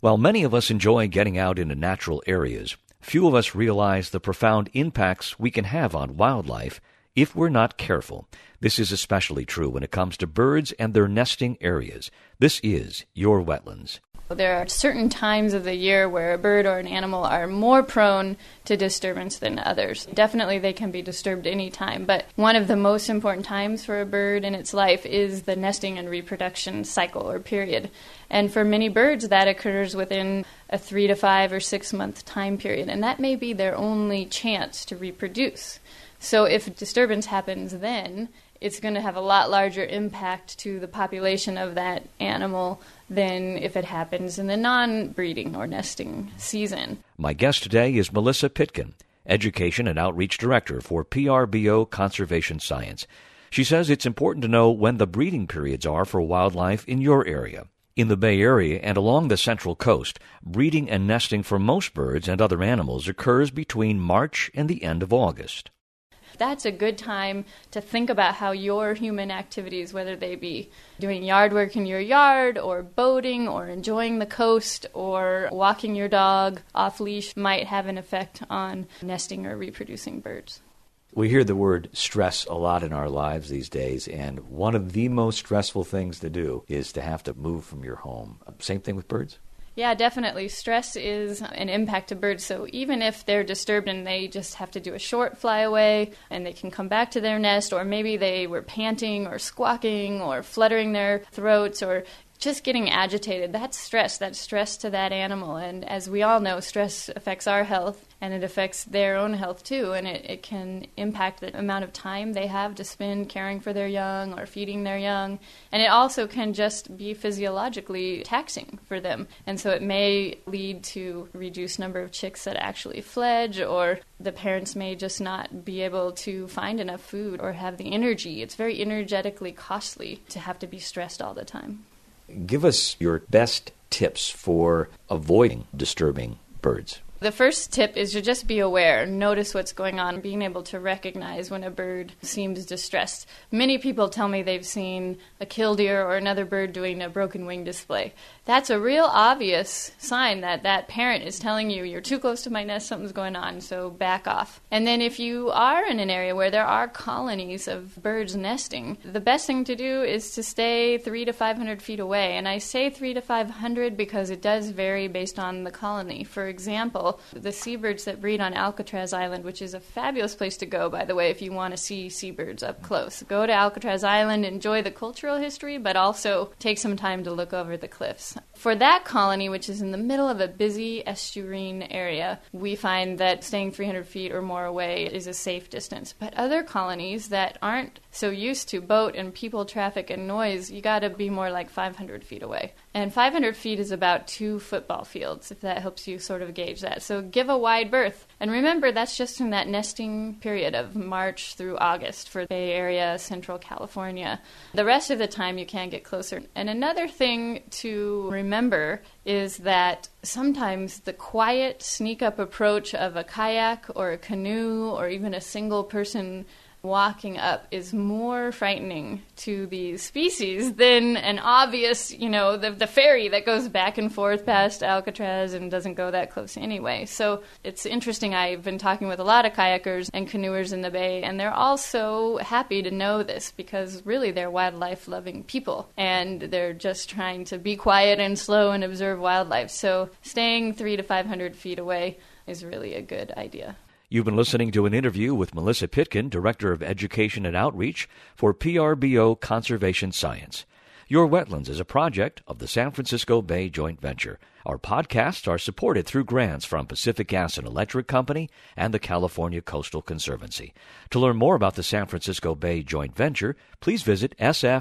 While many of us enjoy getting out into natural areas, few of us realize the profound impacts we can have on wildlife if we're not careful. This is especially true when it comes to birds and their nesting areas. This is Your Wetlands. There are certain times of the year where a bird or an animal are more prone to disturbance than others. Definitely they can be disturbed any time, but one of the most important times for a bird in its life is the nesting and reproduction cycle or period. And for many birds, that occurs within a 3 to 5 or 6 month time period, and that may be their only chance to reproduce. So if disturbance happens then, it's going to have a lot larger impact to the population of that animal than if it happens in the non-breeding or nesting season. My guest today is Melissa Pitkin, Education and Outreach Director for PRBO Conservation Science. She says it's important to know when the breeding periods are for wildlife in your area. In the Bay Area and along the Central Coast, breeding and nesting for most birds and other animals occurs between March and the end of August. That's a good time to think about how your human activities, whether they be doing yard work in your yard or boating or enjoying the coast or walking your dog off leash, might have an effect on nesting or reproducing birds. We hear the word stress a lot in our lives these days, and one of the most stressful things to do is to have to move from your home. Same thing with birds? Yeah, definitely. Stress is an impact to birds. So even if they're disturbed and they just have to do a short flyaway and they can come back to their nest, or maybe they were panting or squawking or fluttering their throats or just getting agitated, that's stress to that animal. And as we all know, stress affects our health and it affects their own health too, and it can impact the amount of time they have to spend caring for their young or feeding their young. And it also can just be physiologically taxing for them. And so it may lead to a reduced number of chicks that actually fledge, or the parents may just not be able to find enough food or have the energy. It's very energetically costly to have to be stressed all the time. Give us your best tips for avoiding disturbing birds. The first tip is to just be aware, notice what's going on, being able to recognize when a bird seems distressed. Many people tell me they've seen a killdeer or another bird doing a broken wing display. That's a real obvious sign that that parent is telling you, you're too close to my nest, something's going on, so back off. And then if you are in an area where there are colonies of birds nesting, the best thing to do is to stay 300 to 500 feet away. And I say 300 to 500 because it does vary based on the colony. For example, the seabirds that breed on Alcatraz Island, which is a fabulous place to go, by the way, if you want to see seabirds up close. Go to Alcatraz Island, enjoy the cultural history, but also take some time to look over the cliffs. For that colony, which is in the middle of a busy estuarine area, we find that staying 300 feet or more away is a safe distance. But other colonies that aren't so used to boat and people traffic and noise, you got to be more like 500 feet away. And 500 feet is about 2 football fields, if that helps you sort of gauge that. So give a wide berth. And remember, that's just in that nesting period of March through August for Bay Area, Central California. The rest of the time you can get closer. And another thing to remember is that sometimes the quiet, sneak-up approach of a kayak or a canoe or even a single person walking up is more frightening to these species than an obvious, the ferry that goes back and forth past Alcatraz and doesn't go that close anyway. So it's interesting. I've been talking with a lot of kayakers and canoers in the Bay, and they're all so happy to know this because really they're wildlife-loving people, and they're just trying to be quiet and slow and observe wildlife. So staying 300 to 500 feet away is really a good idea. You've been listening to an interview with Melissa Pitkin, Director of Education and Outreach for PRBO Conservation Science. Your Wetlands is a project of the San Francisco Bay Joint Venture. Our podcasts are supported through grants from Pacific Gas and Electric Company and the California Coastal Conservancy. To learn more about the San Francisco Bay Joint Venture, please visit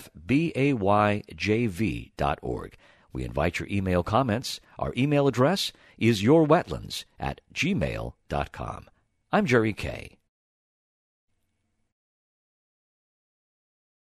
sfbayjv.org. We invite your email comments. Our email address is yourwetlands@gmail.com. I'm Jerry Kay.